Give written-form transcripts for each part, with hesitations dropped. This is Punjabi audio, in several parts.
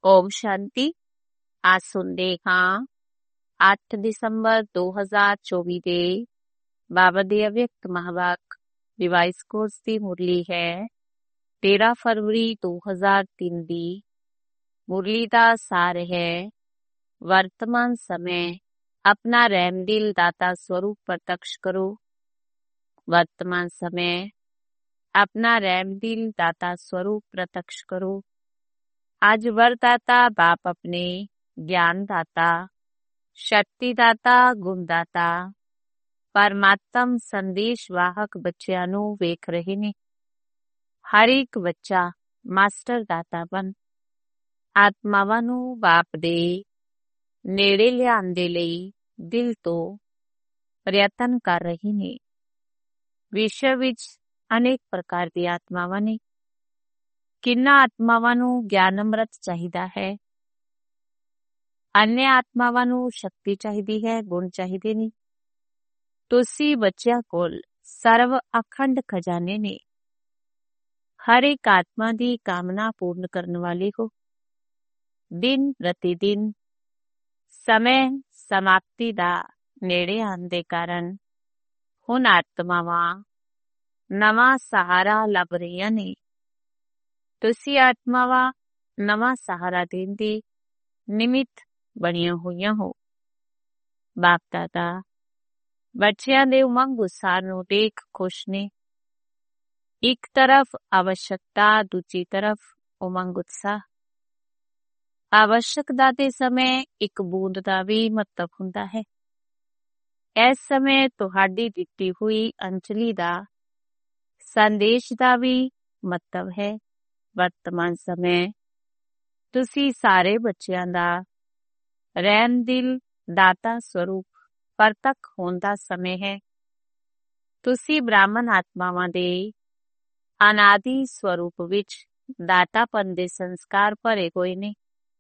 ओम शांति। आज सुनते हाँ 8 ਦਸੰਬਰ 2024 ਦੇ ਬਾਬਾ ਦੇ ਅਵਿਅਕਤ ਮਹਾਵਾਕ ਡਿਵਾਈਸ ਕੋਰਸ ਦੀ ਮੁਰਲੀ ਹੈ 13 ਫਰਵਰੀ 2003 ਦੀ। ਮੁਰਲੀ ਦਾ ਸਾਰ ਹੈ ਵਰਤਮਾਨ ਸਮੇਂ अपना रहम दिल दाता स्वरूप प्रत्यक्ष करो। वर्तमान समय अपना रहम दिल दाता स्वरूप प्रत्यक्ष करो। आज वरदाता बाप अपने ज्ञान दाता, शक्ति दाता, गुण दाता, परमात्म संदेश वाहक बच्चों नू वेख रहे ने। हर एक बच्चा मास्टर दाता बन आत्मावां नू बाप दे नेड़े लियाउण दे लई दिल तो प्रयत्न कर रहे ने। विश्व विच अनेक प्रकार दी आत्मावां ने। किन्ना आत्मावां नू ज्ञान अमृत चाहिदा है, अन्य आत्मावां नू शक्ति चाहिदी है, गुण चाहिदे ने। तुसी बच्चियां कोल सर्व अखंड खजाने ने। हर एक आत्मा दी कामना पूर्ण करने वाले हो। दिन प्रतिदिन समय समाप्ति दा नेड़े आने दे कारण हुण आत्मावां नवां सहारा लभ रहीआं ने। तुसी आत्मावां नवां सहारा देण दे निमित्त बणीआं होईआं हो। बाप दादा बच्चिआं दे उमंग उत्साह नूं देख खुश ने। एक तरफ आवश्यकता, दूजी तरफ उमंग उत्साह। आवश्यकता दे समय एक बूंद दा भी महत्व हुंदा है। इस समय तुहाडी दित्ती हुई अंजलि दा संदेश दा भी महत्व है। वर्तमान समय तुसी सारे बच्चिआं दा रहम दिल दाता स्वरूप परतक होण दा समय है। तुसी ब्राह्मण आत्मावां दे अनादि स्वरूप विच दातापन दे संस्कार भरे होए ने।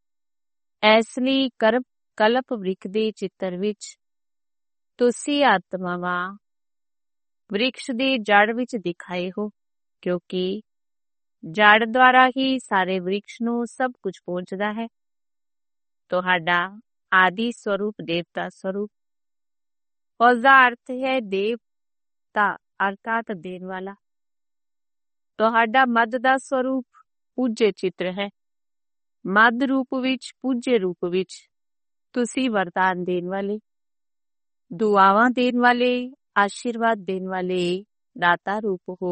इस ਲਈ कल्प वृक्ष ਦੇ ਚਿੱਤਰ ਵਿੱਚ ਤੁਸੀਂ ਆਤਮਾਵਾਂ वृक्ष ਦੀ ਜੜ ਵਿੱਚ ਦਿਖਾਏ ਹੋ, ਕਿਉਂਕਿ ਜੜ ਦੁਆਰਾ ਹੀ ਸਾਰੇ ਵ੍ਰਿਕਸ਼ ਨੂੰ ਸਭ ਕੁਝ ਪਹੁੰਚਦਾ ਹੈ। ਤੁਹਾਡਾ ਆਦਿ ਸਰੂਪ ਦੇਵਤਾ ਸਰੂਪ। ਉਸਦਾ ਅਰਥ ਹੈ ਦੇਵਤਾ ਅਰਥਾਤ ਦੇਣ ਵਾਲਾ। ਤੁਹਾਡਾ ਮੱਧ ਦਾ ਸਰੂਪ ਪੂਜੇ ਚਿੱਤਰ ਹੈ। ਮੱਧ ਰੂਪ ਵਿੱਚ ਪੂਜੇ ਰੂਪ ਵਿੱਚ ਤੁਸੀਂ ਵਰਦਾਨ ਦੇਣ ਵਾਲੇ, ਦੁਆਵਾਂ ਦੇਣ ਵਾਲੇ, ਆਸ਼ੀਰਵਾਦ ਦੇਣ ਵਾਲੇ ਦਾਤਾ ਰੂਪ ਹੋ।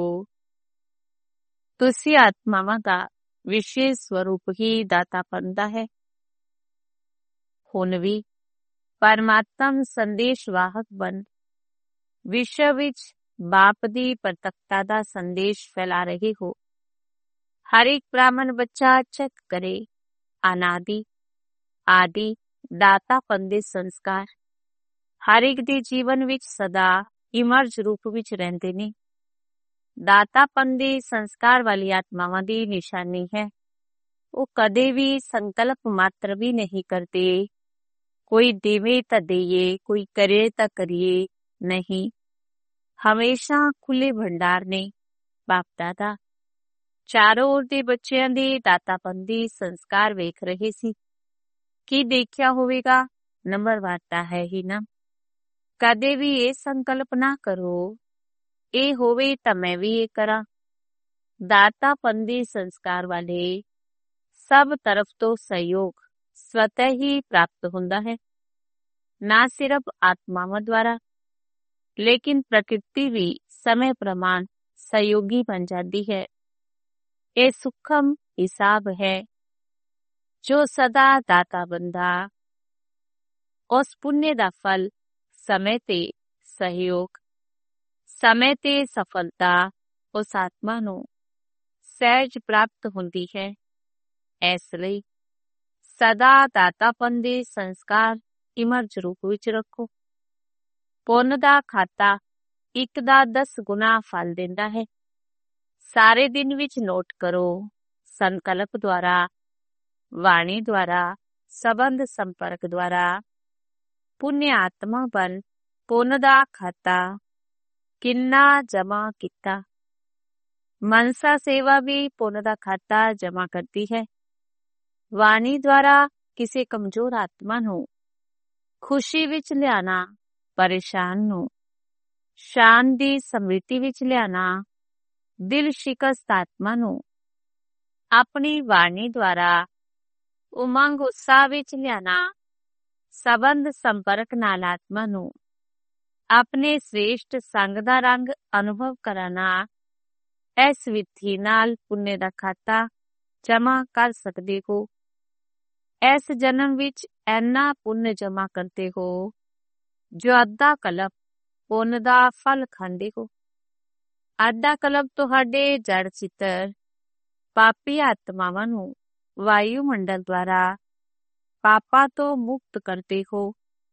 ਤੁਸੀਂ ਆਤਮਾਵਾਂ ਦਾ ਵਿਸ਼ੇਸ਼ ਸਰੂਪ ਹੀ ਦਾਤਾਪਨ ਦਾ ਹੈ। ਹੁਣ ਵੀ ਪਰਮਾਤਮ ਸੰਦੇਸ਼ ਵਾਹਕ ਬਣ ਵਿਸ਼ਵ ਵਿੱਚ ਬਾਪ ਦੀ ਪ੍ਰਤੱਖਤਾ ਦਾ ਸੰਦੇਸ਼ ਫੈਲਾ ਰਹੇ ਹੋ। ਹਰ ਇੱਕ ਬ੍ਰਾਹਮਣ ਬੱਚਾ ਚੈੱਕ ਕਰੇ अनादि आदि दातापन दे संस्कार हर एक दे जीवन विच सदा इमर्ज रूप विच रहिंदे ने। दातापन दे संस्कार वाली आत्मावां दी निशानी है वो कदे भी संकल्प मात्र भी नहीं करते। कोई देवे तां देइए, कोई करे तां करिए नहीं। हमेशा खुले भंडार ने। बाप दादा चारों ओर ਦੇ ਬੱਚਿਆਂ ਦੇ ਦਾਤਾਪਨ ਦੀ ਸੰਸਕਾਰ ਵੇਖ ਰਹੇ ਸੀ। ਕੀ ਦੇਖਿਆ ਹੋਵੇਗਾ? ਨੰਬਰ ਵਾਰਤਾ ਹੈ ਹੀ ਨਾ। ਕਦੇ ਵੀ ਇਹ ਸੰਕਲਪ ਨਾ ਕਰੋ ਇਹ ਹੋਵੇ ਤਾਂ ਮੈਂ ਵੀ ਇਹ ਕਰਾਂ। ਦਾਤਾਪਨ ਦੇ ਸੰਸਕਾਰ ਵਾਲੇ ਸਭ ਤਰਫ ਤੋਂ ਸਹਿਯੋਗ ਸਵਤः ਹੀ ਪ੍ਰਾਪਤ ਹੁੰਦਾ ਹੈ। ਨਾ ਸਿਰਫ ਆਤਮਾਵਾਂ ਦੁਆਰਾ ਲੇਕਿਨ ਪ੍ਰਕਿਰਤੀ ਵੀ ਸਮੇਂ ਪ੍ਰਮਾਣ ਸਹਿਯੋਗੀ ਬਣ ਜਾਂਦੀ ਹੈ। ਇਹ ਸੁਖਮ ਹਿਸਾਬ ਹੈ। ਜੋ ਸਦਾ ਦਾਤਾ ਬੰਦਾ ਉਸ ਪੁण्य ਦਾ ਫਲ ਸਮੇਂ ਤੇ ਸਹਿਯੋਗ, ਸਮੇਂ ਤੇ ਸਫਲਤਾ ਉਸ ਆਤਮਾ ਨੂੰ ਸਹਿਜ ਪ੍ਰਾਪਤ ਹੁੰਦੀ ਹੈ। ਇਸ ਲਈ ਸਦਾ ਦਾਤਾਪਨ ਦੇ ਸੰਸਕਾਰ ਇਮਰਜ ਰੂਪ ਵਿੱਚ ਰੱਖੋ। ਪੁੰਨ ਦਾ ਖਾਤਾ 1 ਦਾ 10 ਗੁਣਾ ਫਲ ਦਿੰਦਾ ਹੈ। ਸਾਰੇ ਦਿਨ ਵਿੱਚ ਨੋਟ ਕਰੋ। ਸੰਕਲਪ ਦੁਆਰਾ, ਵਾਣੀ ਦੁਆਰਾ, ਸੰਬੰਧ ਸੰਪਰਕ ਦੁਆਰਾ ਪੁण्य ਆਤਮਾ ਬਣ ਪੁੰਨ ਦਾ ਖਾਤਾ ਕਿੰਨਾ ਜਮਾ ਕੀਤਾ। ਮਨਸਾ ਸੇਵਾ ਵੀ ਪੁੰਨ ਦਾ ਖਾਤਾ ਜਮਾ ਕਰਦੀ ਹੈ। ਵਾਣੀ ਦੁਆਰਾ ਕਿਸੇ ਕਮਜ਼ੋਰ ਆਤਮਾ ਨੂੰ ਖੁਸ਼ੀ ਵਿੱਚ ਲਿਆਣਾ, ਪਰੇਸ਼ਾਨ ਨੂੰ ਸ਼ਾਨ ਦੀ ਸਮ੍ਰਿਤੀ ਵਿੱਚ ਲਿਆਣਾ, ਦਿਲ ਸ਼ਿਕਸਤ ਆਤਮਾ ਨੂੰ ਆਪਣੀ ਵਾਣੀ ਦੁਆਰਾ ਉਮੰਗ ਉਤਸ਼ਾਹ ਵਿੱਚ ਲਿਆਣਾ, ਸੰਬੰਧ ਸੰਪਰਕ ਨਾਲ ਆਤਮਾ ਨੂੰ ਆਪਣੇ ਸ੍ਰੇਸ਼ਟ ਸੰਗ ਦਾ ਰੰਗ ਅਨੁਭਵ ਕਰਾਣਾ, ਇਸ ਵਿਧੀ ਨਾਲ ਪੁੰਨੇ ਦਾ ਖਾਤਾ ਜਮਾ ਕਰ ਸਕਦੇ ਹੋ। ਇਸ ਜਨਮ ਵਿੱਚ ਐਨਾ ਪੁੰਨ ਜਮਾ ਕਰਦੇ ਹੋ ਜੋ ਅੱਧਾ ਕਲਪ ਪੁੰਨ ਦਾ ਫਲ ਖਾਂਦੇ ਹੋ। ਅੱਧਾ ਕਲਪ ਤੁਹਾਡੇ ਜੜ ਚਿੱਤਰ ਪਾਪੀ ਆਤਮਾਵਾਂ ਨੂੰ ਵਾਯੂਮੰਡਲ ਦੁਆਰਾ ਪਾਪਾਂ ਤੋਂ ਮੁਕਤ ਕਰਦੇ ਹੋ,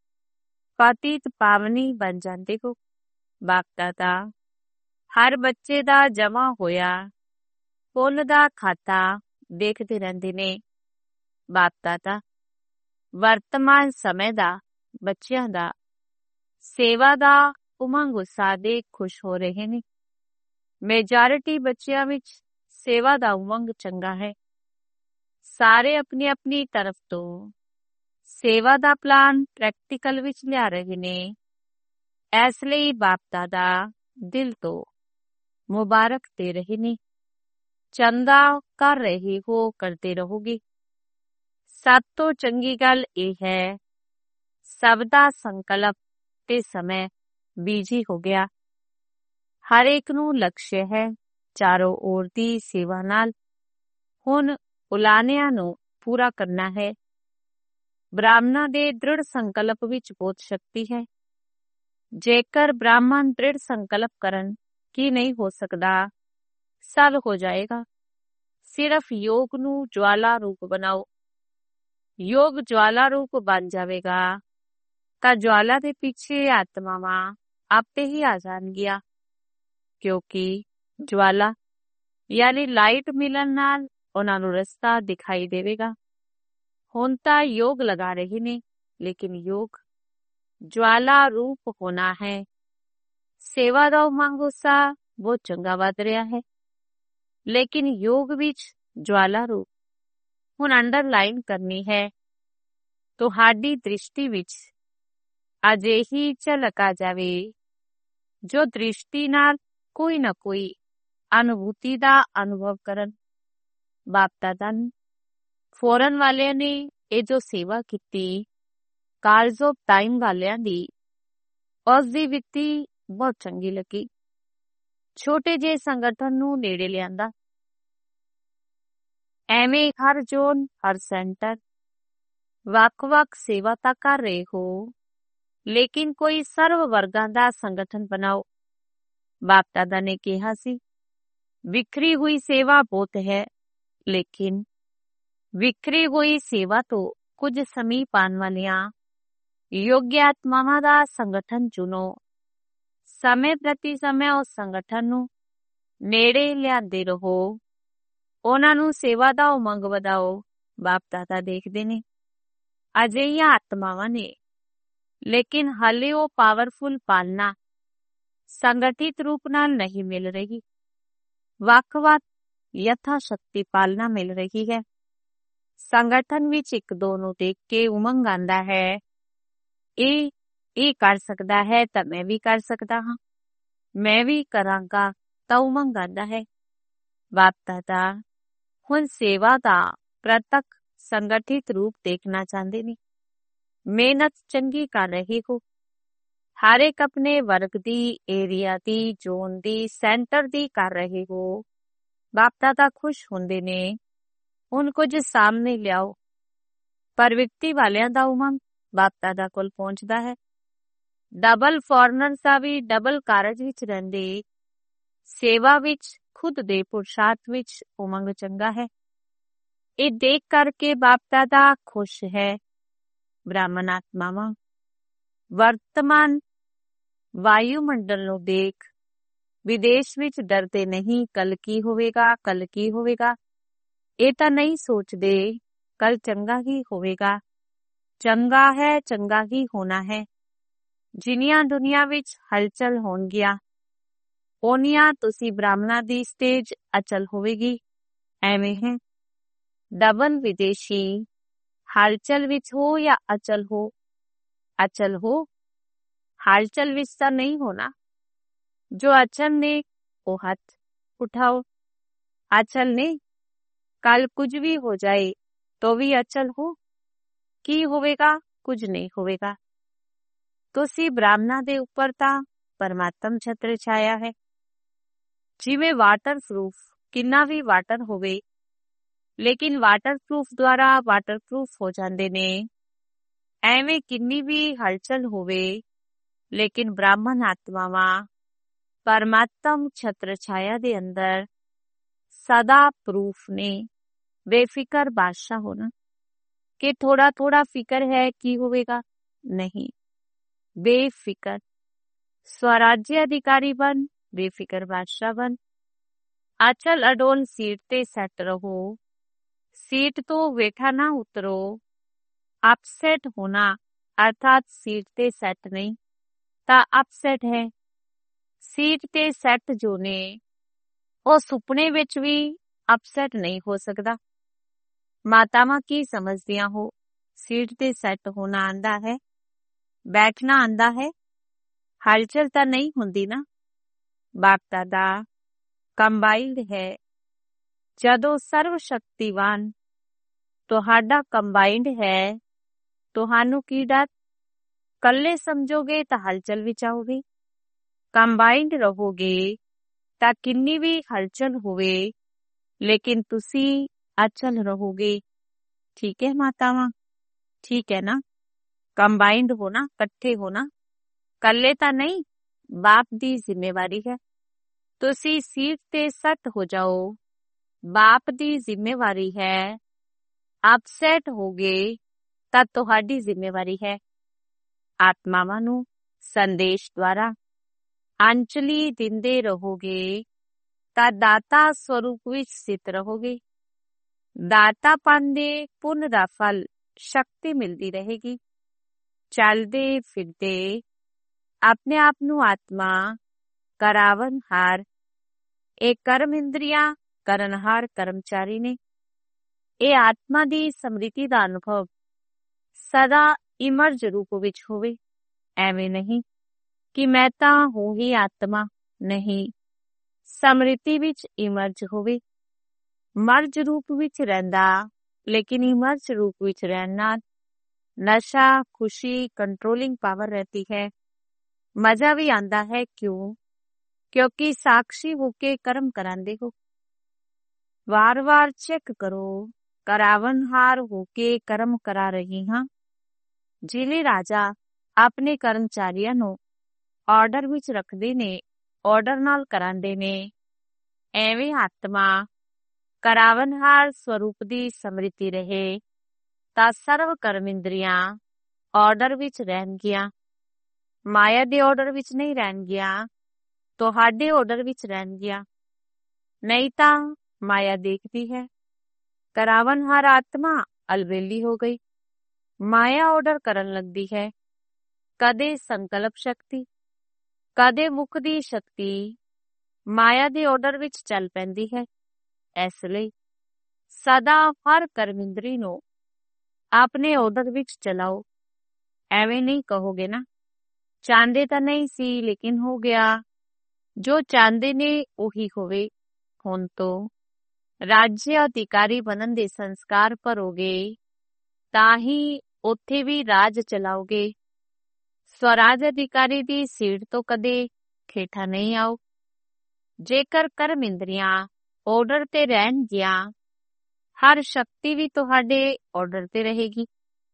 ਪਤਿਤ ਪਾਵਨੀ ਬਣ ਜਾਂਦੇ ਹੋ। ਬਾਪ ਦਾਦਾ ਹਰ ਬੱਚੇ ਦਾ ਜਮਾ ਹੋਇਆ ਪੁੰਨ ਦਾ ਖਾਤਾ ਦੇਖਦੇ ਰਹਿੰਦੇ ਨੇ। ਬਾਪ ਦਾਦਾ ਵਰਤਮਾਨ ਸਮੇਂ ਦਾ ਬੱਚਿਆਂ ਦਾ ਸੇਵਾ ਦਾ ਉਮੰਗ ਉਤਸ਼ਾਹ ਦੇਖ ਖੁਸ਼ ਹੋ ਰਹੇ ਨੇ। ਮੇਜੋਰਿਟੀ ਬੱਚਿਆਂ ਵਿੱਚ ਸੇਵਾ ਦਾ ਉਮੰਗ ਚੰਗਾ ਹੈ। ਸਾਰੇ ਆਪਣੀ ਆਪਣੀ ਤਰਫ ਤੋਂ ਸੇਵਾ ਦਾ ਪਲਾਨ ਪ੍ਰੈਕਟੀਕਲ ਵਿੱਚ ਲਿਆ ਰਹੇ ਨੇ। ਇਸ ਲਈ ਬਾਪ ਦਾਦਾ ਦਿਲ ਤੋਂ ਮੁਬਾਰਕ ਦੇ ਰਹੇ ਨੇ। ਚੰਗਾ ਕਰ ਰਹੇ ਹੋ, ਕਰਦੇ ਰਹੋਗੇ। ਸਭ ਤੋਂ ਚੰਗੀ ਗੱਲ ਇਹ ਹੈ ਸਭ ਦਾ ਸੰਕਲਪ ਤੇ ਸਮੇਂ ਬੀਜੀ ਹੋ ਗਿਆ। ਹਰ ਇੱਕ ਨੂੰ ਲਕਸ਼ ਹੈ ਚਾਰੋਂ ओर ਦੀ ਸੇਵਾ ਨਾਲ ਹੁਣ ਉਲਾਨਿਆਂ ਨੂੰ ਪੂਰਾ ਕਰਨਾ ਹੈ। ਬ੍ਰਾਹਮਣਾਂ ਦੇ ਦ੍ਰਿੜ ਸੰਕਲਪ ਵਿੱਚ ਬਹੁਤ ਸ਼ਕਤੀ ਹੈ। ਜੇਕਰ ਬ੍ਰਾਹਮਣ ਦ੍ਰਿੜ ਸੰਕਲਪ ਕਰਨ ਕੀ ਨਹੀਂ ਹੋ ਸਕਦਾ, ਸਭ ਹੋ ਜਾਏਗਾ। ਸਿਰਫ ਯੋਗ ਨੂੰ ਜਵਾਲਾ ਰੂਪ ਬਣਾਓ। ਯੋਗ ਜਵਾਲਾ ਰੂਪ ਬਣ ਜਾਵੇਗਾ ਤਾਂ ਜਵਾਲਾ ਦੇ ਪਿੱਛੇ ਆਤਮਾਵਾਂ ਆਪੇ ਹੀ ਆ ਜਾਣਗੀਆਂ, ਕਿਉਂਕਿ ਜਵਾਲਾ ਯਾਨੀ ਲਾਈਟ ਮਿਲਣ ਨਾਲ ਉਹਨਾਂ ਨੂੰ ਰਸਤਾ ਦਿਖਾਈ ਦੇਵੇਗਾ। ਹੁਣ ਤਾਂ ਯੋਗ ਲਗਾ ਰਹੇ ਨੇ, ਲੇਕਿਨ ਯੋਗ ਜਵਾਲਾ ਰੂਪ ਹੋਣਾ ਹੈ। ਸੇਵਾ ਦਾ ਉਮੰਗ ਉਤਸ਼ਾਹ ਬਹੁਤ ਚੰਗਾ ਵੱਧ ਰਿਹਾ ਹੈ, ਲੇਕਿਨ ਯੋਗ ਵਿੱਚ ਜਵਾਲਾ ਰੂਪ ਹੁਣ ਅੰਡਰਲਾਈਨ ਕਰਨੀ ਹੈ। ਤੁਹਾਡੀ ਦ੍ਰਿਸ਼ਟੀ ਵਿੱਚ ਅਜਿਹੀ ਝਲਕ ਆ ਜਾਵੇ ਜੋ ਦ੍ਰਿਸ਼ਟੀ ਨਾਲ ਕੋਈ ਨਾ ਕੋਈ ਅਨੁਭੂਤੀ ਦਾ ਅਨੁਭਵ ਕਰਨ। ਬਾਪ ਦਾਦਾ ਫੋਰਨ ਵਾਲਿਆਂ ਨੇ ਇਹ ਜੋ ਸੇਵਾ ਕੀਤੀ, ਕਾਲਜ ਆਫ ਟਾਈਮ ਵਾਲਿਆਂ ਦੀ, ਉਸ ਦੀ ਵਿੱਤੀ ਬਹੁਤ ਚੰਗੀ ਲੱਗੀ। ਛੋਟੇ ਜਿਹੇ ਸੰਗਠਨ ਨੂੰ ਨੇੜੇ ਲਿਆਂਦਾ। ਐਵੇਂ ਹਰ ਜ਼ੋਨ, ਹਰ ਸੈਂਟਰ ਵੱਖ-ਵੱਖ ਸੇਵਾ ਤਾਂ ਕਰ ਰਹੇ ਹੋ, ਲੇਕਿਨ ਕੋਈ ਸਰਵ ਵਰਗਾਂ ਦਾ ਸੰਗਠਨ ਬਣਾਓ। ਬਾਪ ਦਾਦਾ ਨੇ ਕਿਹਾ ਸੀ ਵਿਖਰੀ ਹੋਈ ਸੇਵਾ ਬਹੁਤ ਹੈ, ਲੇਕਿਨ ਵਿਖਰੀ ਹੋਈ ਸੇਵਾ ਤੋਂ ਕੁਝ ਸਮੀਪ ਆਉਣ ਵਾਲੀਆਂ ਯੋਗ ਆਤਮਾਵਾਂ ਦਾ ਸੰਗਠਨ ਚੁਣੋ। ਸਮੇਂ ਪ੍ਰਤੀ ਸਮੇਂ ਉਸ ਸੰਗਠਨ ਨੂੰ ਨੇੜੇ ਲਿਆਂਦੇ ਰਹੋ, ਉਹਨਾਂ ਨੂੰ ਸੇਵਾ ਦਾ ਉਮੰਗ ਵਧਾਓ। ਬਾਪ ਦਾਦਾ ਦੇਖਦੇ ਨੇ ਅਜਿਹੀਆਂ ਆਤਮਾਵਾਂ ਨੇ, ਲੇਕਿਨ ਹਾਲੇ ਉਹ ਪਾਵਰਫੁਲ ਪਾਲਣਾ ਸੰਗਠਿਤ ਰੂਪ ਨਾਲ ਨਹੀਂ ਮਿਲ ਰਹੀ। ਵੱਖ-ਵੱਖ ਯਥਾ ਸ਼ਕਤੀ ਪਾਲਣਾ ਮਿਲ ਰਹੀ ਹੈ। ਸੰਗਠਨ ਵਿੱਚ ਇੱਕ ਦੋ ਨੂੰ ਦੇਖ ਕੇ ਉਮੰਗ ਆਂਦਾ ਹੈ, ਇਹ ਕਰ ਸਕਦਾ ਹੈ ਤਾਂ ਮੈਂ ਵੀ ਕਰ ਸਕਦਾ ਹਾਂ, ਮੈਂ ਵੀ ਕਰਾਂਗਾ ਤਾਂ ਉਮੰਗ ਆਂਦਾ ਹੈ। ਬਾਪ ਦਾਦਾ ਹੁਣ ਸੇਵਾ ਦਾ ਪ੍ਰਤੱਖ ਸੰਗਠਿਤ ਰੂਪ ਦੇਖਣਾ ਚਾਹੁੰਦੇ ਨੇ। ਮਿਹਨਤ ਚੰਗੀ ਕਰ ਰਹੇ ਹੋ। ਹਰ ਇੱਕ ਆਪਣੇ ਵਰਗ ਦੀ, ਏਰੀਆ ਦੀ, ਜ਼ੋਨ ਦੀ, ਸੈਂਟਰ ਦੀ ਕਰ ਰਹੇ ਹੋ। ਬਾਪ ਦਾਦਾ ਖੁਸ਼ ਹੁੰਦੇ ਨੇ। ਹੁਣ ਕੁਝ ਸਾਹਮਣੇ ਲਿਆਓ। ਪਰ ਵਿਅਕਤੀ ਵਾਲਿਆਂ ਦਾ ਉਮੰਗ ਬਾਪ ਦਾਦਾ ਕੋਲ ਪਹੁੰਚਦਾ ਹੈ। ਡਬਲ ਫੋਰਨਰ ਦਾ ਵੀ ਡਬਲ ਕਾਰਜ ਵਿੱਚ ਰਹਿੰਦੇ ਸੇਵਾ ਵਿੱਚ ਖੁਦ ਦੇ ਪੁਰਸ਼ਾਰਥ ਵਿੱਚ ਉਮੰਗ ਚੰਗਾ ਹੈ। ਇਹ ਦੇਖ ਕਰਕੇ ਬਾਪ ਦਾਦਾ ਖੁਸ਼ ਹੈ। ਬ੍ਰਾਹਮਣ ਆਤਮਾਵਾਂ ਵਰਤਮਾਨ ਵਾਯੂਮੰਡਲ ਨੂੰ ਦੇਖ ਵਿਦੇਸ਼ ਵਿੱਚ ਡਰਦੇ ਨਹੀਂ, ਕੱਲ ਕੀ ਹੋਵੇਗਾ, ਕੱਲ ਕੀ ਹੋਵੇਗਾ। ਇਹ ਤਾਂ ਨਹੀਂ ਸੋਚਦੇ ਕੱਲ ਚੰਗਾ ਹੀ ਹੋਵੇਗਾ। ਚੰਗਾ ਹੈ, ਚੰਗਾ ਹੀ ਹੋਣਾ ਹੈ। ਜਿੰਨੀਆਂ ਦੁਨੀਆ ਵਿੱਚ ਹਲਚਲ ਹੋਣਗੀਆਂ, ਓਨੀਆਂ ਤੁਸੀਂ ਬ੍ਰਾਹਮਣਾਂ ਦੀ ਸਟੇਜ ਅਚਲ ਹੋਵੇਗੀ। ਐਵੇਂ ਹੈ ਦਬਨ ਵਿਦੇਸ਼ੀ ਹਲਚਲ ਵਿੱਚ ਹੋ ਜਾਂ ਅਚਲ ਹੋ। ਅਚਲ ਹੋ, ਹਲਚਲ ਵਿੱਚ ਤਾਂ ਨਹੀਂ ਹੋਣਾ। ਜੋ ਅਚਲ ਨੇ ਉਹ ਹੱਥ ਉਠਾਓ। ਅਚਲ ਨੇ, ਕੱਲ ਕੁਝ ਵੀ ਹੋ ਜਾਏ तो ਵੀ ਅਚਲ ਹੋ। ਕੀ ਹੋਵੇਗਾ? ਕੁਝ ਨਹੀਂ ਹੋਵੇਗਾ। ਤੁਸੀਂ ਬ੍ਰਾਹਮਣਾਂ ਦੇ ਉੱਪਰ ਤਾਂ ਪਰਮਾਤਮ ਛਤਰ ਛਾਇਆ ਹੈ। ਜਿਵੇਂ ਵਾਟਰਪ੍ਰੂਫ, ਕਿੰਨਾ ਵੀ ਵਾਟਰ ਹੋਵੇ ਲੇਕਿਨ ਵਾਟਰਪ੍ਰੂਫ ਦੁਆਰਾ ਵਾਟਰਪ੍ਰੂਫ ਹੋ ਜਾਂਦੇ ਨੇ, ਐਵੇਂ ਕਿੰਨੀ ਵੀ ਹਲਚਲ ਹੋਵੇ ਲੇਕਿਨ ਬ੍ਰਾਹਮਣ ਆਤਮਾਵਾਂ ਪਰਮਾਤਮ ਛਤਰ ਛਾਇਆ ਦੇ ਅੰਦਰ ਸਦਾ ਪ੍ਰੂਫ ਨੇ। ਬੇਫਿਕਰ ਬਾਦਸ਼ਾਹ ਹੋਣਾ ਕਿ ਥੋੜਾ ਥੋੜਾ ਫਿਕਰ ਹੈ ਕੀ ਹੋਵੇਗਾ, ਨਹੀਂ। ਬੇਫਿਕਰ ਸਵਰਾज्य ਅਧਿਕਾਰੀ ਬਣ, ਬੇਫਿਕਰ ਬਾਦਸ਼ਾਹ ਬਣ। ਅਚਲ ਅਡੋਲ ਸੀਟ ਤੇ ਸੈੱਟ ਰਹੋ। सीट तो वेठा ना उतरो। अपसेट होना अर्थात सीट ते सैट नहीं ता अपसेट है। सीट ते सैट जो ने ਉਹ ਸੁਪਨੇ ਵਿੱਚ ਵੀ ਅਪਸੈਟ ਨਹੀਂ ਹੋ ਸਕਦਾ। ਮਾਤਾਵਾਂ ਕੀ ਸਮਝਦੀਆਂ ਹੋ? ਸੀਟ ਤੇ ਸੈੱਟ ਹੋਣਾ ਆਂਦਾ ਹੈ, ਬੈਠਣਾ ਆਂਦਾ ਹੈ, ਹਲਚਲ ਤਾਂ ਨਹੀਂ ਹੁੰਦੀ ਨਾ। ਬਾਪ ਦਾਦਾ ਕੰਬਾਈਨਡ ਹੈ। ਜਦੋਂ ਸਰਵ ਸ਼ਕਤੀਵਾਨ ਤੁਹਾਡਾ ਕੰਬਾਈਨਡ ਹੈ, ਤੁਹਾਨੂੰ ਕੀ ਡਰ? ਕੱਲੇ ਸਮਝੋਗੇ ਤਾਂ ਹਲਚਲ ਵਿੱਚ ਆਓਗੇ, ਕੰਬਾਈਨਡ ਰਹੋਗੇ ਤਾਂ ਕਿੰਨੀ ਵੀ ਹਲਚਲ ਹੋਵੇ ਲੇਕਿਨ ਤੁਸੀਂ ਅਚਲ ਰਹੋਗੇ। ਠੀਕ ਹੈ ਮਾਤਾਵਾਂ, ਠੀਕ ਹੈ ਨਾ? ਕੰਬਾਈਨਡ ਹੋਣਾ, ਇਕੱਠੇ ਹੋਣਾ, ਕੱਲੇ ਤਾਂ ਨਹੀਂ। ਬਾਪ ਦੀ ਜ਼ਿੰਮੇਵਾਰੀ ਹੈ। ਤੁਸੀਂ ਸੀਟ ਤੇ ਸੈੱਟ ਹੋ ਜਾਓ, ਬਾਪ ਦੀ ਜ਼ਿੰਮੇਵਾਰੀ ਹੈ। ਅਪਸੈਟ ਹੋ ਗਏ ਤਾਂ ਤੁਹਾਡੀ ਜ਼ਿੰਮੇਵਾਰੀ ਹੈ। ਆਤਮਾਵਾਂ ਨੂੰ ਸੰਦੇਸ਼ ਦੁਆਰਾ ਅੰਜਲੀ ਦਿੰਦੇ ਰਹੋਗੇ ਤਾਂ ਦਾਤਾ ਸਰੂਪ ਵਿੱਚ ਸਥਿਤ ਰਹੋਗੇ। ਦਾਤਾਪਨ ਦੇ ਪੁੰਨ ਦਾ ਫਲ ਸ਼ਕਤੀ ਮਿਲਦੀ ਰਹੇਗੀ। ਚੱਲਦੇ ਫਿਰਦੇ ਆਪਣੇ ਆਪ ਨੂੰ ਆਤਮਾ ਕਰਾਵਨਹਾਰ, ਇਹ ਕਰਮ ਇੰਦਰੀਆਂ ਕਰਨਹਾਰ ਕਰਮਚਾਰੀ ਨੇ। ਇਹ ਆਤਮਾ ਦੀ ਸਮ੍ਰਿਤੀ ਦਾ ਅਨੁਭਵ ਸਦਾ ਇਮਰਜ ਰੂਪ ਵਿੱਚ ਹੋਵੇ। ਐਵੇਂ ਨਹੀਂ ਕਿ ਮੈਂ ਤਾਂ ਹੂੰ ਹੀ ਆਤਮਾ, ਨਹੀਂ। ਸਮ੍ਰਿਤੀ ਵਿੱਚ ਇਮਰਜ ਹੋਵੇ। ਮਰਜ ਰੂਪ ਵਿੱਚ ਰਹਿੰਦਾ ਲੇਕਿਨ ਇਮਰਜ ਰੂਪ ਵਿੱਚ ਰਹਿਣ ਨਾਲ ਨਸ਼ਾ, ਖੁਸ਼ੀ, ਕੰਟਰੋਲਿੰਗ ਪਾਵਰ रहती है। ਮਜ਼ਾ ਵੀ ਆਂਦਾ ਹੈ। ਕਿਉਂ? ਕਿਉਂਕਿ ਸਾਖਸ਼ੀ ਹੋ ਕੇ ਕਰਮ ਕਰਾਂਦੇ ਹੋ। ਵਾਰ-ਵਾਰ ਚੈੱਕ ਕਰੋ, ਕਰਾਵਨਹਾਰ ਹੋ ਕੇ ਕਰਮ ਕਰਾ ਰਹੀ ਹਾਂ। ਜਿਵੇਂ ਰਾਜਾ ਆਪਣੇ ਕਰਮਚਾਰੀਆਂ ਨੂੰ ਆਰਡਰ ਵਿੱਚ ਰੱਖਦੇ ਨੇ, ਆਰਡਰ ਨਾਲ ਕਰਾਂਦੇ ਨੇ, ਐਵੇਂ ਆਤਮਾ ਕਰਾਵਨਹਾਰ ਸਰੂਪ ਦੀ ਸਮ੍ਰਿਤੀ ਰਹੇ ਤਾਂ ਸਰਵ ਕਰਮ ਇੰਦਰੀਆਂ ਆਰਡਰ ਵਿੱਚ ਰਹਿਣਗੀਆਂ। ਮਾਇਆ ਦੇ ਆਰਡਰ ਵਿੱਚ ਨਹੀਂ ਰਹਿਣਗੀਆਂ, ਤੁਹਾਡੇ ਆਰਡਰ ਵਿੱਚ ਰਹਿਣਗੀਆਂ। ਨਹੀਂ ਤਾਂ ਮਾਇਆ ਦੇਖਦੀ ਹੈ। ਕਰਾਵਨਹਾਰ ਆਤਮਾ ਅਲਬੇਲੀ ਹੋ ਗਈ, ਮਾਇਆ ਆਰਡਰ ਕਰਨ ਲੱਗਦੀ ਹੈ। ਕਦੇ ਸੰਕਲਪ ਸ਼ਕਤੀ, ਕਦੇ ਮੁਖ ਦੀ ਸ਼ਕਤੀ ਮਾਇਆ ਦੇ ਆਰਡਰ ਵਿੱਚ ਚੱਲ ਪੈਂਦੀ ਹੈ। ਇਸ ਲਈ ਸਦਾ ਹਰ ਕਰਮਿੰਦਰੀ ਨੂੰ ਆਪਣੇ ਆਰਡਰ ਵਿੱਚ ਚਲਾਓ। ਐਵੇਂ ਨਹੀਂ ਕਹੋਗੇ ਨਾ, ਚਾਹੁੰਦੇ ਤਾਂ ਨਹੀਂ ਸੀ ਲੇਕਿਨ ਹੋ ਗਿਆ। ਜੋ ਚਾਹੁੰਦੇ ਨੇ ਉਹੀ ਹੋਵੇ। ਹੁਣ ਤੋਂ ਰਾਜ්य ਅਧਿਕਾਰੀ ਬਣਨ ਦੇ ਸੰਸਕਾਰ ਭਰੋਗੇ ਤਾਂ ਹੀ ਉੱਥੇ ਵੀ ਰਾਜ ਚਲਾਓਗੇ। ਸਵਰਾਜ ਅਧਿਕਾਰੀ ਦੀ ਸੀਟ ਤੋਂ ਕਦੇ ਖੇਠਾ ਨਹੀਂ ਆਓ। ਜੇਕਰ ਕਰਮ ਇੰਦਰੀਆਂ ਆਰਡਰ ਤੇ ਰਹਿਣਗੀਆਂ, ਹਰ ਸ਼ਕਤੀ ਵੀ ਤੁਹਾਡੇ ਆਰਡਰ ਤੇ ਰਹੇਗੀ।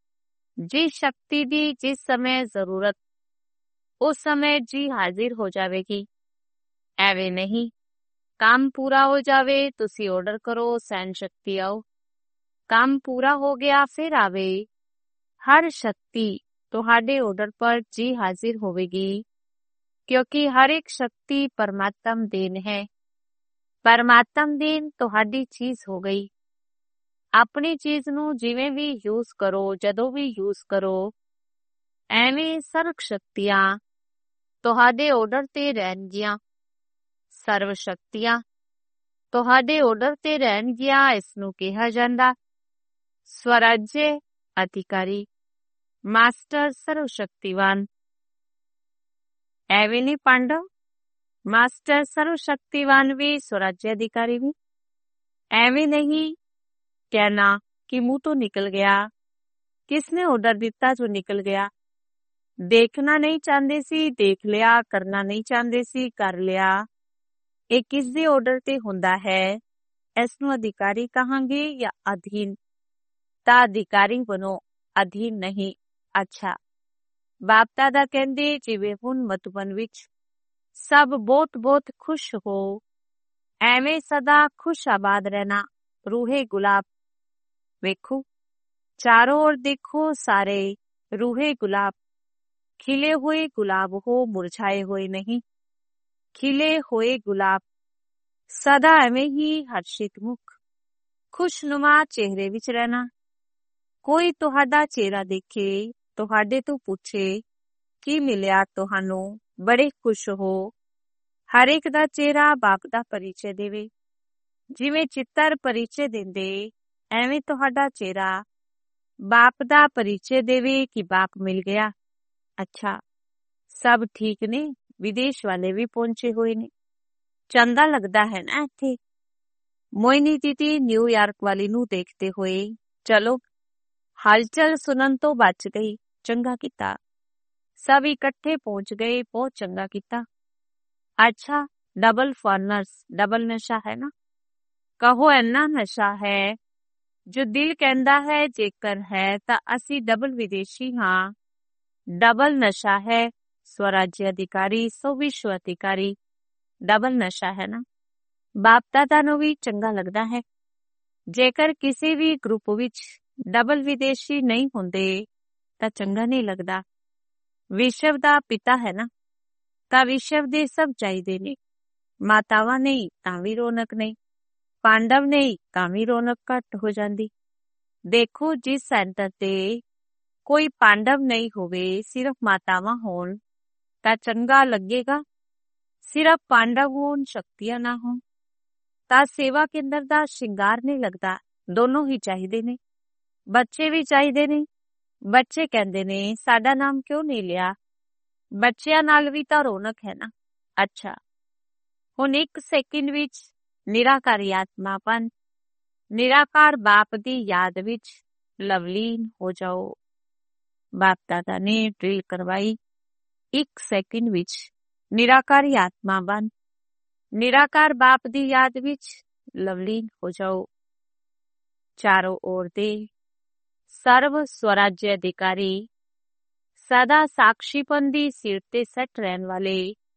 ਜਿਸ ਸ਼ਕਤੀ ਦੀ ਜਿਸ ਸਮੇਂ ਜ਼ਰੂਰਤ, ਉਸ ਸਮੇਂ ਜੀ ਹਾਜ਼ਰ ਹੋ ਜਾਵੇਗੀ। ਐਵੇਂ ਨਹੀਂ ਕੰਮ ਪੂਰਾ ਹੋ ਜਾਵੇ ਤੁਸੀਂ ਆਰਡਰ ਕਰੋ, ਸੈਨ ਸ਼ਕਤੀ ਆਓ। ਕੰਮ ਪੂਰਾ ਹੋ ਗਿਆ ਫਿਰ ਆਵੇ। ਹਰ ਸ਼ਕਤੀ ਤੁਹਾਡੇ ਆਰਡਰ ਪਰ ਜੀ ਹਾਜ਼ਰ ਹੋਵੇਗੀ ਕਿਉਂਕਿ ਹਰ ਇੱਕ ਸ਼ਕਤੀ ਪਰਮਾਤਮ ਦੇਨ ਹੈ। ਪਰਮਾਤਮ ਦੇਨ ਤੁਹਾਡੀ ਚੀਜ਼ ਹੋ ਗਈ। ਆਪਣੀ ਚੀਜ਼ ਨੂੰ ਜਿਵੇਂ ਵੀ ਯੂਜ਼ ਕਰੋ, ਜਦੋਂ ਵੀ ਯੂਜ਼ ਕਰੋ, ਐਵੇਂ ਸਰਵ ਸ਼ਕਤੀਆਂ ਤੁਹਾਡੇ ਆਰਡਰ ਤੇ ਰਹਿਣਗੀਆਂ। ਸਰਵ ਸ਼ਕਤੀਆਂ ਤੁਹਾਡੇ ਆਰਡਰ ਤੇ ਰਹਿਣਗੀਆਂ, ਇਸ ਨੂੰ ਕਿਹਾ ਜਾਂਦਾ स्वराज्य अधिकारी, मास्टर सर्वशक्तिवान। ਐਵੇਂ ਨਹੀਂ ਪਾਂਡਵ, मास्टर सर्वशक्तिवान भी स्वराज्य अधिकारी भी। ਐਵੇਂ नहीं कहना कि मुंह तो निकल गया, किसने ऑर्डर दिता जो निकल गया। देखना नहीं चाहते सी, देख लिया। करना नहीं चाहते सी, कर लिया। ਇਹ ਕਿਸ ਦੇ ਆਰਡਰ ਤੇ ਹੁੰਦਾ ਹੈ? ਇਸ ਨੂੰ ਅਧਿਕਾਰੀ ਕਹਾਂਗੇ ਜਾਂ ਅਧੀਨ? ਤਾਂ ਅਧਿਕਾਰੀ ਬਣੋ, ਅਧੀਨ ਨਹੀਂ। ਅੱਛਾ, ਬਾਪ ਦਾਦਾ ਕਹਿੰਦੇ ਜਿਵੇਂ ਹੁਣ ਮਧੂਬਨ ਵਿੱਚ ਸਭ ਬਹੁਤ ਖੁਸ਼ ਹੋ, ਐਵੇਂ ਸਦਾ ਖੁਸ਼ ਆਬਾਦ ਰਹਿਣਾ। ਰੂਹੇ ਗੁਲਾਬ ਵੇਖੋ, ਚਾਰੋਂ ओर देखो, सारे रूहे गुलाब। खिले हुए गुलाब हो, मुरझाए हुए नहीं। खिले हुए गुलाब, सदा ਐਵੇਂ ਹੀ ਹਰਸ਼ਿਤ ਮੁਖ, ਖੁਸ਼ਨੁਮਾ ਚਿਹਰੇ ਵਿੱਚ ਰਹਿਣਾ। ਕੋਈ ਤੁਹਾਡਾ ਚਿਹਰਾ ਦੇਖੇ, ਤੁਹਾਡੇ ਤੋਂ ਪੁੱਛੇ ਕੀ ਮਿਲਿਆ ਤੁਹਾਨੂੰ, ਬੜੇ ਖੁਸ਼ ਹੋ। ਹਰ ਇੱਕ ਦਾ ਚਿਹਰਾ ਬਾਪ ਦਾ ਪਰਿਚੈ ਦੇਵੇ। ਜਿਵੇਂ ਚਿੱਤਰ ਪਰਿਚੈ ਦਿੰਦੇ, ਐਵੇਂ ਤੁਹਾਡਾ ਚਿਹਰਾ ਬਾਪ ਦਾ ਪਰਿਚੈ ਦੇਵੇ ਕਿ ਬਾਪ ਮਿਲ ਗਿਆ। ਅੱਛਾ, ਸਭ ਠੀਕ ਨੇ? ਵਿਦੇਸ਼ ਵਾਲੇ ਵੀ ਪਹੁੰਚੇ ਹੋਏ ਨੇ। ਚੰਗਾ ਲੱਗਦਾ ਹੈ ਨਾ ਇੱਥੇ। ਮੋਇਨੀ ਦੀਦੀ ਨਿਊਯਾਰਕ ਵਾਲੀ ਨੂੰ ਦੇਖਦੇ ਹੋਏ, ਚਲੋ ਹਲਚਲ ਸੁਣਨ ਤੋਂ ਬਚ ਗਈ। ਚੰਗਾ ਕੀਤਾ, ਸਭ ਇਕੱਠੇ ਪਹੁੰਚ ਗਏ। ਬਹੁਤ ਚੰਗਾ ਕੀਤਾ। ਅੱਛਾ, ਡਬਲ ਫੋਰਨਰਸ, ਡਬਲ ਨਸ਼ਾ ਹੈ ਨਾ। ਕਹੋ ਇੰਨਾ ਨਸ਼ਾ ਹੈ ਜੋ ਦਿਲ ਕਹਿੰਦਾ ਹੈ ਜੇਕਰ ਹੈ ਤਾਂ ਅਸੀਂ ਡਬਲ ਵਿਦੇਸ਼ੀ ਹਾਂ। ਡਬਲ ਨਸ਼ਾ ਹੈ, स्वराज्य अधिकारी, सो विश्व अधिकारी। डबल नशा है ना। बाप दादा ਨੂੰ ਵੀ ਚੰਗਾ ਲੱਗਦਾ ਹੈ। ਜੇਕਰ ਕਿਸੇ ਵੀ ਗਰੁੱਪ ਵਿੱਚ ਡਬਲ ਵਿਦੇਸ਼ੀ ਨਹੀਂ ਹੁੰਦੇ ਤਾਂ ਚੰਗਾ ਨਹੀਂ ਲੱਗਦਾ। ਵਿਸ਼ਵ ਦਾ ਪਿਤਾ ਹੈ ਨਾ, ਤਾਂ ਵਿਸ਼ਵ ਦੇ ਸਭ ਚਾਹੀਦੇ ਨੇ। ਮਾਤਾਵਾਂ ਨਹੀਂ ਤਾਂ ਵੀ ਰੌਣਕ ਨਹੀਂ, ਪਾਂਡਵ ਨਹੀਂ ਤਾਂ ਵੀ ਰੌਣਕ ਘੱਟ ਹੋ ਜਾਂਦੀ। ਦੇਖੋ, ਜਿਸ ਸੈਂਟਰ ਤੇ ਕੋਈ ਪਾਂਡਵ ਨਹੀਂ ਹੋਵੇ, ਸਿਰਫ ਮਾਤਾਵਾਂ ਹੋਣ ਤਾਂ ਚੰਗਾ ਲੱਗੇਗਾ। ਸਿਰਫ ਪਾਂਡਵ ਹੋਣ, ਸ਼ਕਤੀਆਂ ਨਾ ਹੋਣ ਤਾਂ ਸੇਵਾ ਕੇਂਦਰ ਦਾ ਸ਼ਿੰਗਾਰ ਨਹੀਂ ਲੱਗਦਾ। ਦੋਨੋਂ ਹੀ ਚਾਹੀਦੇ ਨੇ। ਬੱਚੇ ਵੀ ਚਾਹੀਦੇ ਨੇ। ਬੱਚੇ ਕਹਿੰਦੇ ਨੇ ਸਾਡਾ ਨਾਮ ਕਿਉਂ ਨਹੀਂ ਲਿਆ? ਬੱਚਿਆਂ ਨਾਲ ਵੀ ਤਾਂ ਰੌਣਕ ਹੈ ਨਾ। ਅੱਛਾ, ਹੁਣ ਇੱਕ ਸੈਕਿੰਡ ਵਿੱਚ ਨਿਰਾਕਾਰੀ ਆਤਮਾਪਨ, ਨਿਰਾਕਾਰ ਬਾਪ ਦੀ ਯਾਦ ਵਿੱਚ ਲਵਲੀਨ ਹੋ ਜਾਓ। ਬਾਪ ਦਾਦਾ ਨੇ ਡਰਿਲ ਕਰਵਾਈ। ਇੱਕ ਸੈਕਿੰਡ ਵਿੱਚ ਨਿਰਾਕਾਰੀ ਆਤਮਾ ਬਣ, ਨਿਰਾਕਾਰ ਬਾਪ ਦੀ ਯਾਦ ਵਿੱਚ ਲਵਲੀਨ ਹੋ ਜਾਓ। ਚਾਰੋਂ ओर ਦੇ ਸਰਵ ਸਵਰਾਜ්य ਅਧਿਕਾਰੀ, ਸਦਾ ਸਾਖਸ਼ੀਪਨ ਦੀ ਸਿਰ ਤੇ ਸੱਟ ਰਹਿਣ ਵਾਲੇ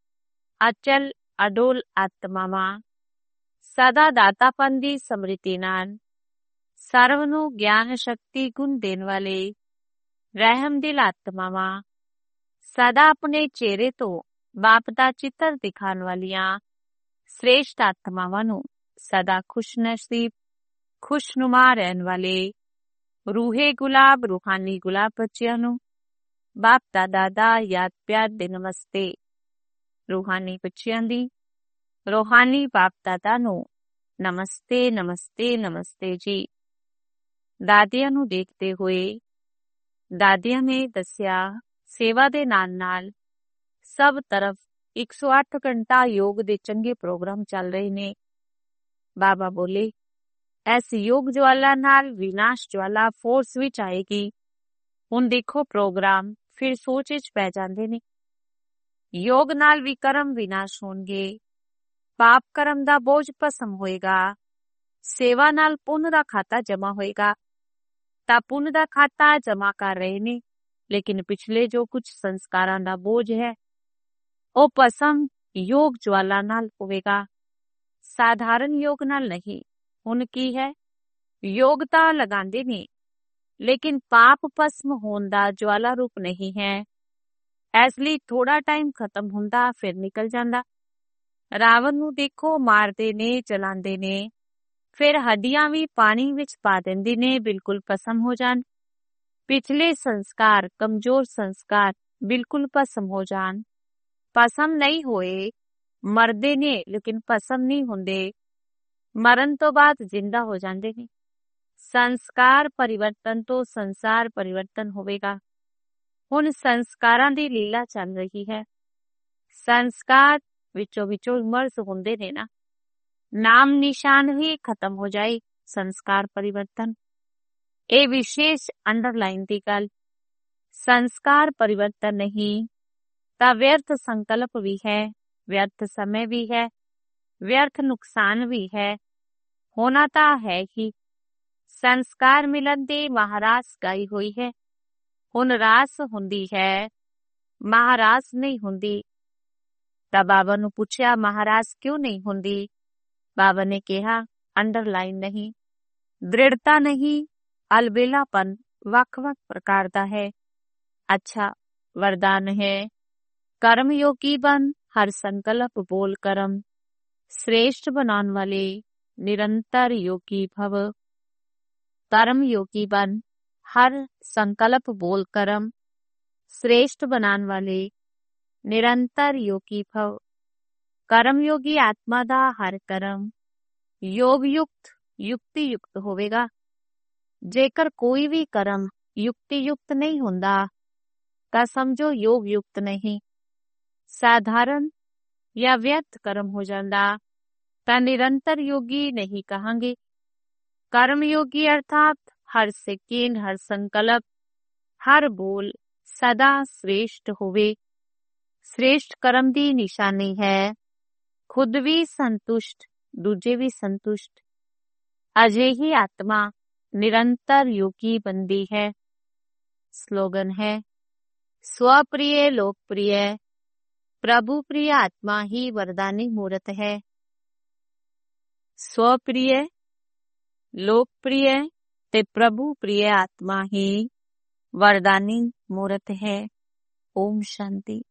ਅਚਲ ਅਡੋਲ ਆਤਮਾਵਾਂ, ਸਦਾ ਦਾਤਾਪਨ ਦੀ ਸਮ੍ਰਿਤੀ ਨਾਲ ਸਰਵ ਨੂੰ ਗਿਆਨ ਸ਼ਕਤੀ ਗੁਣ ਦੇਣ ਵਾਲੇ ਰਹਿਮਦਿਲ ਆਤਮਾਵਾਂ, ਸਦਾ ਆਪਣੇ ਚਿਹਰੇ ਤੋਂ ਬਾਪ ਦਾ ਚਿੱਤਰ ਦਿਖਾਉਣ ਵਾਲੀਆਂ ਸ੍ਰੇਸ਼ਟ ਆਤਮਾਵਾਂ ਨੂੰ, ਸਦਾ ਖੁਸ਼ਨਸੀਬ ਖੁਸ਼ਨੁਮਾ ਰਹਿਣ ਵਾਲੇ ਰੂਹੇ ਗੁਲਾਬ, ਰੂਹਾਨੀ ਗੁਲਾਬ ਬੱਚਿਆਂ ਨੂੰ ਬਾਪ ਦਾਦਾ ਦਾ ਯਾਦ ਪਿਆਰ ਦੇ ਨਮਸਤੇ। ਰੂਹਾਨੀ ਬੱਚਿਆਂ ਦੀ ਰੂਹਾਨੀ ਬਾਪ ਦਾਦਾ ਨੂੰ ਨਮਸਤੇ, ਨਮਸਤੇ, ਨਮਸਤੇ ਜੀ। ਦਾਦੀਆਂ ਨੂੰ ਦੇਖਦੇ ਹੋਏ ਦਾਦੀਆਂ ਨੇ ਦੱਸਿਆ, ਸੇਵਾ ਦੇ ਨਾਲ ਨਾਲ ਸਭ ਤਰਫ 108 ਘੰਟਾ ਯੋਗ ਦੇ ਚੰਗੇ ਪ੍ਰੋਗਰਾਮ ਚੱਲ ਰਹੇ ਨੇ। ਬਾਬਾ ਬੋਲੇ, ਇਸ ਯੋਗ ਜਵਾਲਾ ਨਾਲ ਵਿਨਾਸ਼ ਜਵਾਲਾ ਫੋਰਸ ਵਿੱਚ ਆਏਗੀ। ਹੁਣ ਦੇਖੋ ਪ੍ਰੋਗਰਾਮ ਫਿਰ ਸੋਚ ਵਿੱਚ ਪੈ ਜਾਂਦੇ ਨੇ। ਯੋਗ ਨਾਲ ਵੀ ਕਰਮ ਵਿਨਾਸ਼ ਹੋਣਗੇ। ਪਾਪ ਕਰਮ ਦਾ ਬੋਝ ਭਸਮ ਹੋਏਗਾ। ਸੇਵਾ ਨਾਲ ਪੁੰਨ ਦਾ ਖਾਤਾ ਜਮਾ ਹੋਏਗਾ। ਤਾਂ ਪੁੰਨ ਦਾ ਖਾਤਾ ਜਮਾ ਕਰ ਰਹੇ ਨੇ, ਲੇਕਿਨ ਪਿਛਲੇ ਜੋ ਕੁਝ ਸੰਸਕਾਰਾਂ ਦਾ ਬੋਝ ਹੈ ਉਹ ਭਸਮ ਯੋਗ ਜਵਾਲਾ ਨਾਲ ਹੋਵੇਗਾ, ਸਾਧਾਰਨ ਯੋਗ ਨਾਲ ਨਹੀਂ। ਹੁਣ ਕੀ ਹੈ, ਯੋਗ ਤਾਂ ਲਗਾਉਂਦੇ ਨੇ ਲੇਕਿਨ ਪਾਪ ਭਸਮ ਹੋਣ ਦਾ ਜਵਾਲਾ ਰੂਪ ਨਹੀਂ ਹੈ। ਇਸ ਲਈ ਥੋੜਾ ਟਾਈਮ ਖਤਮ ਹੁੰਦਾ ਫਿਰ ਨਿਕਲ ਜਾਂਦਾ। ਰਾਵਣ ਨੂੰ ਦੇਖੋ, ਮਾਰਦੇ ਨੇ, ਜਲਾਉਂਦੇ ਨੇ, ਫਿਰ ਹੱਡੀਆਂ ਵੀ ਪਾਣੀ ਵਿੱਚ ਪਾ ਦਿੰਦੇ ਨੇ, ਬਿਲਕੁਲ ਭਸਮ ਹੋ ਜਾਣ। ਪਿਛਲੇ ਸੰਸਕਾਰ, ਕਮਜ਼ੋਰ ਸੰਸਕਾਰ ਬਿਲਕੁਲ ਭਸਮ ਹੋ ਜਾਣ। ਭਸਮ ਨਹੀਂ ਹੋਏ, ਮਰਦੇ ਨੇ ਲੇਕਿਨ ਭਸਮ ਨਹੀਂ ਹੁੰਦੇ। ਮਰਨ ਤੋਂ ਬਾਅਦ ਜ਼ਿੰਦਾ ਹੋ ਜਾਂਦੇ ਨੇ। ਸੰਸਕਾਰ ਪਰਿਵਰਤਨ ਤੋਂ ਸੰਸਾਰ ਪਰਿਵਰਤਨ ਹੋਵੇਗਾ। ਹੁਣ ਸੰਸਕਾਰਾਂ ਦੀ ਲੀਲਾ ਚੱਲ ਰਹੀ ਹੈ। ਸੰਸਕਾਰ ਵਿੱਚੋਂ ਮਰਜ਼ ਹੁੰਦੇ ਨੇ ਨਾ, ਨਾਮ ਨਿਸ਼ਾਨ ਹੀ ਖਤਮ ਹੋ ਜਾਏ। ਸੰਸਕਾਰ ਪਰਿਵਰਤਨ, ਇਹ ਵਿਸ਼ੇਸ਼ ਅੰਡਰਲਾਈਨ ਦੀ ਗੱਲ। ਸੰਸਕਾਰ ਪਰਿਵਰਤਨ ਨਹੀਂ ਤਾਂ ਵਿਅਰਥ ਸੰਕਲਪ ਵੀ ਹੈ, ਵਿਅਰਥ ਸਮੇਂ ਵੀ ਹੈ, ਵਿਅਰਥ ਨੁਕਸਾਨ ਵੀ ਹੈ। ਹੋਣਾ ਤਾਂ ਹੈ ਹੀ। ਸੰਸਕਾਰ ਮਿਲਣ ਦੀ ਮਹਾਰਾਸ ਗਾਈ ਹੋਈ ਹੈ। ਹੁਣ ਰਾਸ ਹੁੰਦੀ ਹੈ, ਮਹਾਰਾਸ ਨਹੀਂ ਹੁੰਦੀ। ਤਾਂ ਬਾਬਾ ਨੂੰ ਪੁੱਛਿਆ, ਮਹਾਰਾਸ ਕਿਉਂ ਨਹੀਂ ਹੁੰਦੀ? ਬਾਬਾ ਨੇ ਕਿਹਾ, ਅੰਡਰਲਾਈਨ ਨਹੀਂ, ਦ੍ਰਿੜਤਾ ਨਹੀਂ, ਅਲਬੇਲਾਪਨ ਵੱਖ-ਵੱਖ ਪ੍ਰਕਾਰ ਦਾ ਹੈ। ਅੱਛਾ ਵਰਦਾਨ ਹੈ, ਕਰਮ ਯੋਗੀ ਬਨ, ਹਰ ਸੰਕਲਪ ਬੋਲ ਕਰਮ, श्रेष्ठ बनाने वाले निरंतर योगी भव। कर्म योगी बन, हर संकल्प बोल करम, श्रेष्ठ बनाने वाले निरंतर योगी भव। कर्म योगी आत्मा दा हर कर्म योग युक्त युक्ति युक्त होवेगा। जेकर कोई भी कर्म युक्ति युक्त नहीं हुंदा तां समझो योग युक्त नहीं। साधारण या व्यर्थ कर्म हो जाता ਤਾਂ ਨਿਰੰਤਰ ਯੋਗੀ ਨਹੀਂ ਕਹਾਂਗੇ। ਕਰਮ ਯੋਗੀ ਅਰਥਾਤ ਹਰ ਸੇਕਿੰਡ, ਹਰ ਸੰਕਲਪ, ਹਰ ਬੋਲ ਸਦਾ ਸ੍ਰੇਸ਼ਟ ਹੋਵੇ। ਸ੍ਰੇਸ਼ਟ ਕਰਮ ਦੀ ਨਿਸ਼ਾਨੀ ਹੈ ਖੁਦ ਵੀ ਸੰਤੁਸ਼ਟ, ਦੂਜੇ ਵੀ ਸੰਤੁਸ਼ਟ। ਅਜਿਹੀ ਆਤਮਾ ਨਿਰੰਤਰ ਯੋਗੀ ਬਣਦੀ ਹੈ। ਸਲੋਗਨ ਹੈ, स्वप्रिय लोकप्रिय प्रभु प्रिय आत्मा ही वरदानी मूर्त है। स्वप्रिय लोकप्रिय ते प्रभु प्रिय आत्मा ही वरदानी मूर्त है। ओम शांति।